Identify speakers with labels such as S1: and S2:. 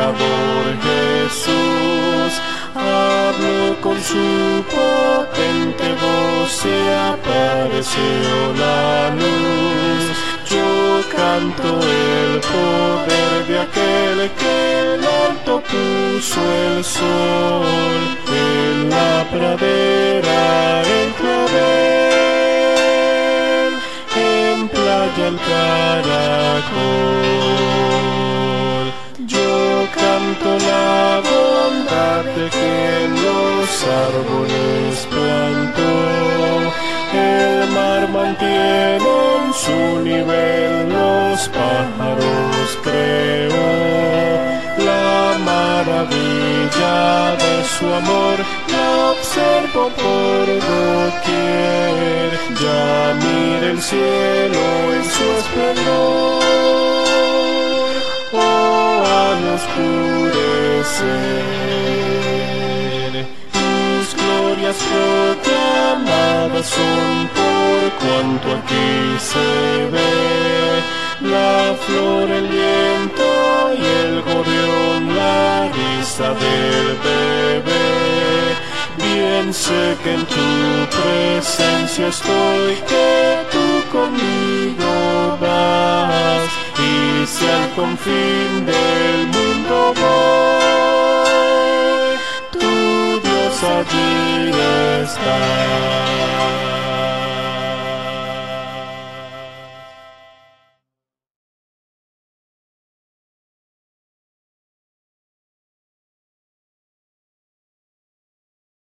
S1: Creador Jesús. Habló con su potente voz, se apareció la luz. Yo canto el poder de aquel que en alto puso el sol. En la pradera el clavel, en playa el caracol. Yo canto la bondad de quien los árboles plantó. El mar mantiene en su nivel, los pájaros creó. La maravilla de su amor la observo por doquier. Ya mira el cielo en su esplendor, al oscurecer. Tus glorias proclamadas son por cuanto aquí se ve. La flor, el viento y el gorrión, la risa del bebé. Bien sé que en tu presencia estoy, que tú conmigo vas. Y si al confín del mundo voy, tu Dios allí está.